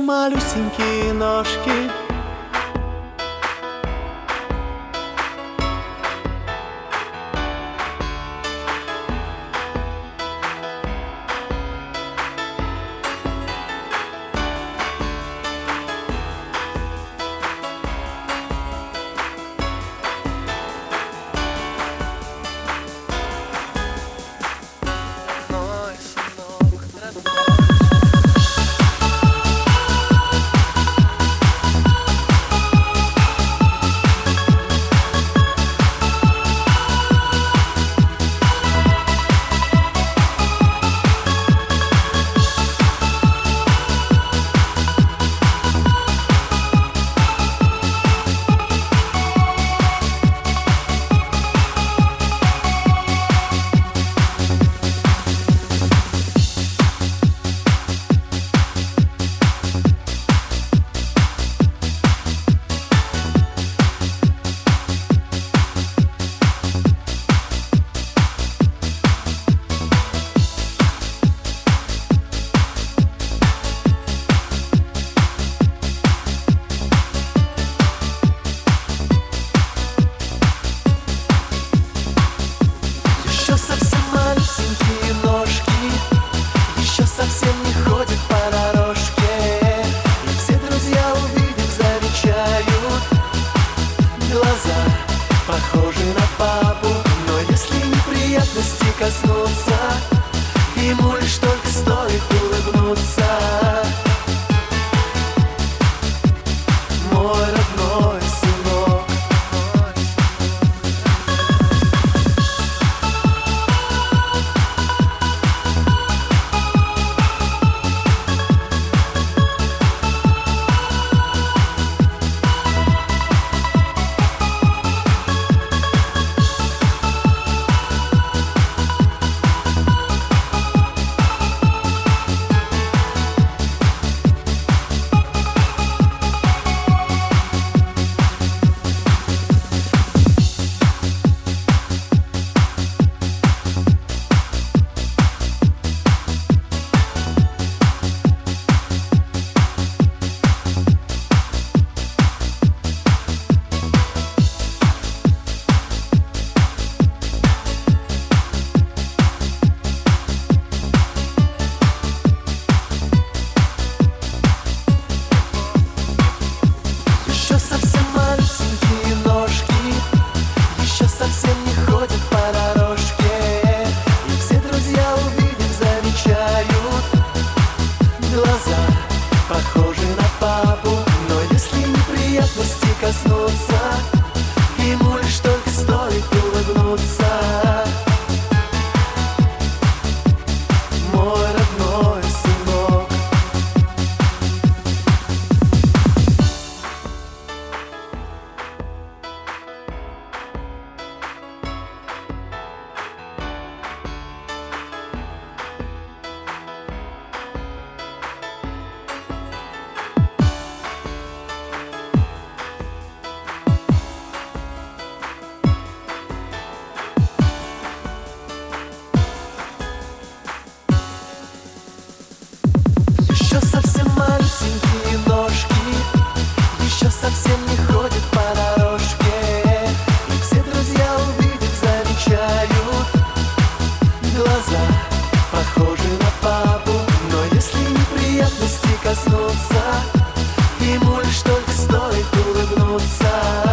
малюсенькие ножки. Совсем малюсенькие ножки, еще совсем не ходят по дорожке. И все друзья, увидев, замечают, глаза похожи на папу. Но если неприятности коснуться, ему лишь только стоит улыбнуться. Мой родной сынок. Совсем не ходят по дорожке. И все друзья, увидев, замечают, глаза похожи на папу. Но если неприятности коснуться, ему лишь только стоит улыбнуться. Мой родной сынок. Еще совсем малюсенькие ножки, еще совсем не ходят по дорожке. И все друзья, увидев, замечают, глаза похожи на папу. Но если неприятности коснуться, ему лишь только стоит улыбнуться.